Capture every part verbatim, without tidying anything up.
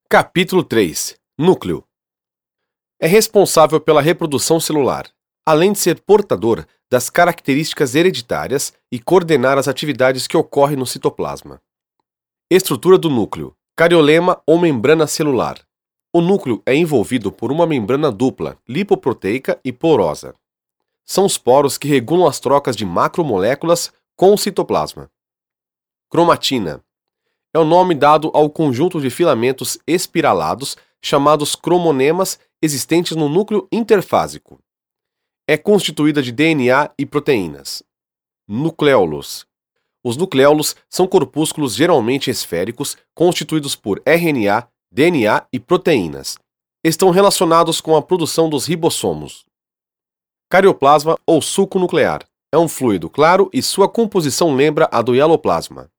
Capítulo três. Núcleo. É responsável pela reprodução celular, além de ser portador das características hereditárias e coordenar as atividades que ocorrem no citoplasma. Estrutura do núcleo. Cariolema ou membrana celular. O núcleo é envolvido por uma membrana dupla, lipoproteica e porosa. São os poros que regulam as trocas de macromoléculas com o citoplasma. Cromatina. É o nome dado ao conjunto de filamentos espiralados chamados cromonemas existentes no núcleo interfásico. É constituída de D N A e proteínas. Nucléolos. Os nucléolos são corpúsculos geralmente esféricos constituídos por R N A, D N A e proteínas. Estão relacionados com a produção dos ribossomos. Carioplasma ou suco nuclear. É um fluido claro e sua composição lembra a do hialoplasma.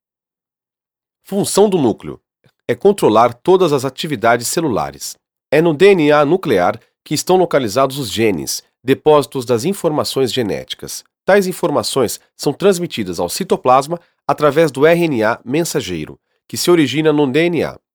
Função do núcleo é controlar todas as atividades celulares. É no D N A nuclear que estão localizados os genes, depósitos das informações genéticas. Tais informações são transmitidas ao citoplasma através do R N A mensageiro, que se origina no D N A.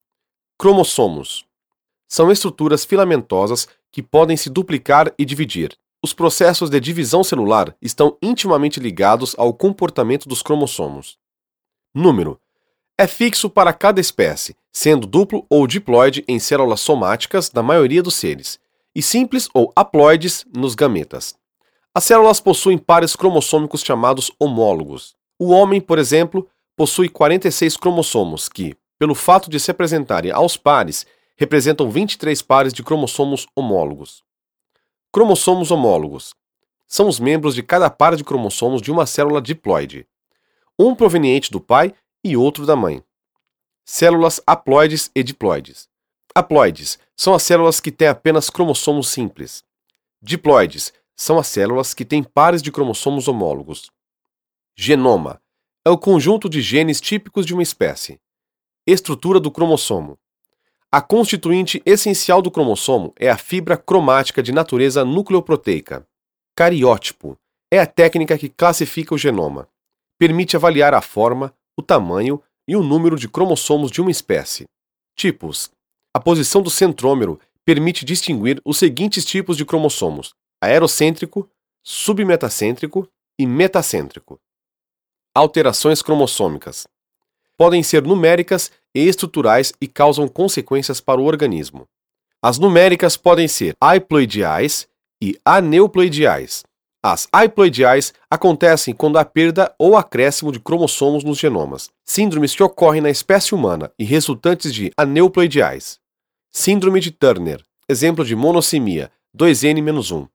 Cromossomos. São estruturas filamentosas que podem se duplicar e dividir. Os processos de divisão celular estão intimamente ligados ao comportamento dos cromossomos. Número. É fixo para cada espécie, sendo duplo ou diploide em células somáticas da maioria dos seres, e simples ou haploides nos gametas. As células possuem pares cromossômicos chamados homólogos. O homem, por exemplo, possui quarenta e seis cromossomos que, pelo fato de se apresentarem aos pares, representam vinte e três pares de cromossomos homólogos. Cromossomos homólogos são os membros de cada par de cromossomos de uma célula diploide, um proveniente do pai e outro da mãe. Células haploides e diploides. Haploides são as células que têm apenas cromossomos simples. Diploides são as células que têm pares de cromossomos homólogos. Genoma é o conjunto de genes típicos de uma espécie. Estrutura do cromossomo. A constituinte essencial do cromossomo é a fibra cromática de natureza nucleoproteica. Cariótipo é a técnica que classifica o genoma. Permite avaliar a forma, o tamanho e o número de cromossomos de uma espécie. Tipos. A posição do centrômero permite distinguir os seguintes tipos de cromossomos: aerocêntrico, submetacêntrico e metacêntrico. Alterações cromossômicas. Podem ser numéricas e estruturais e causam consequências para o organismo. As numéricas podem ser haploidiais e aneuploidiais. As haploidiais acontecem quando há perda ou acréscimo de cromossomos nos genomas, síndromes que ocorrem na espécie humana e resultantes de aneuploidiais. Síndrome de Turner, exemplo de monossemia, dois N menos um.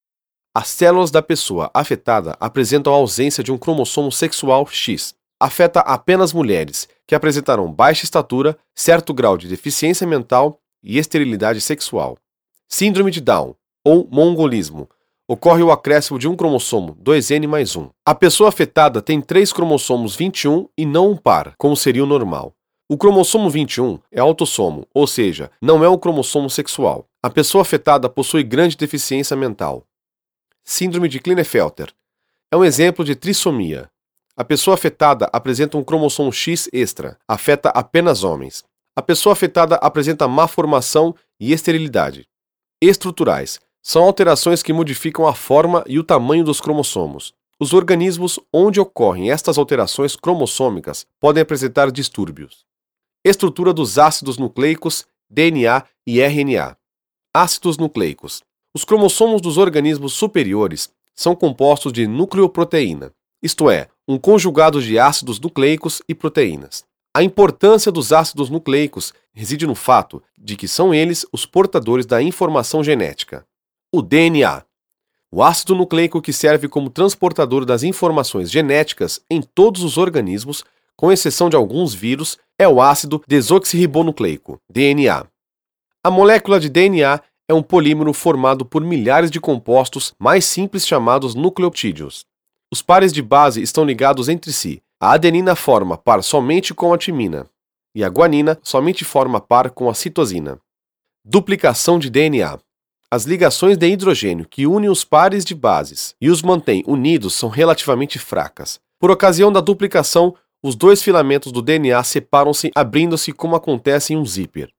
As células da pessoa afetada apresentam a ausência de um cromossomo sexual X. Afeta apenas mulheres, que apresentarão baixa estatura, certo grau de deficiência mental e esterilidade sexual. Síndrome de Down, ou mongolismo. Ocorre o acréscimo de um cromossomo, dois N mais um. A pessoa afetada tem três cromossomos vinte e um e não um par, como seria o normal. O cromossomo vinte e um é autossomo, ou seja, não é um cromossomo sexual. A pessoa afetada possui grande deficiência mental. Síndrome de Klinefelter. É um exemplo de trissomia. A pessoa afetada apresenta um cromossomo X extra, afeta apenas homens. A pessoa afetada apresenta má formação e esterilidade. Estruturais. São alterações que modificam a forma e o tamanho dos cromossomos. Os organismos onde ocorrem estas alterações cromossômicas podem apresentar distúrbios. Estrutura dos ácidos nucleicos, D N A e R N A. Ácidos nucleicos. Os cromossomos dos organismos superiores são compostos de nucleoproteína, isto é, um conjugado de ácidos nucleicos e proteínas. A importância dos ácidos nucleicos reside no fato de que são eles os portadores da informação genética. O D N A. O ácido nucleico que serve como transportador das informações genéticas em todos os organismos, com exceção de alguns vírus, é o ácido desoxirribonucleico, D N A. A molécula de D N A é um polímero formado por milhares de compostos mais simples chamados nucleotídeos. Os pares de base estão ligados entre si. A adenina forma par somente com a timina, e a guanina somente forma par com a citosina. Duplicação de D N A. As ligações de hidrogênio que unem os pares de bases e os mantêm unidos são relativamente fracas. Por ocasião da duplicação, os dois filamentos do D N A separam-se abrindo-se como acontece em um zíper.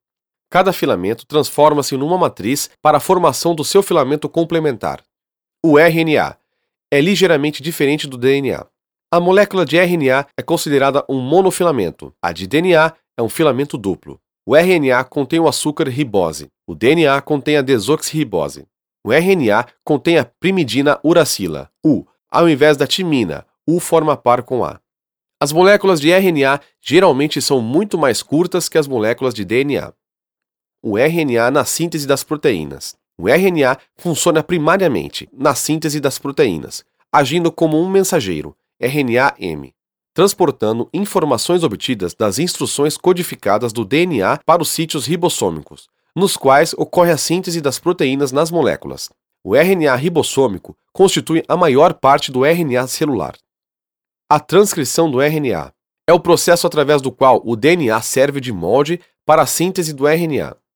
Cada filamento transforma-se numa matriz para a formação do seu filamento complementar. O R N A é ligeiramente diferente do D N A. A molécula de R N A é considerada um monofilamento. A de D N A é um filamento duplo. O R N A contém o açúcar ribose. O D N A contém a desoxirribose. O R N A contém a primidina uracila, U, ao invés da timina, U forma par com A. As moléculas de R N A geralmente são muito mais curtas que as moléculas de D N A. O R N A na síntese das proteínas. O R N A funciona primariamente na síntese das proteínas, agindo como um mensageiro, R N A M, transportando informações obtidas das instruções codificadas do D N A para os sítios ribossômicos, nos quais ocorre a síntese das proteínas nas moléculas. O R N A ribossômico constitui a maior parte do R N A celular. A transcrição do R N A é o processo através do qual o D N A serve de molde para a síntese do R N A.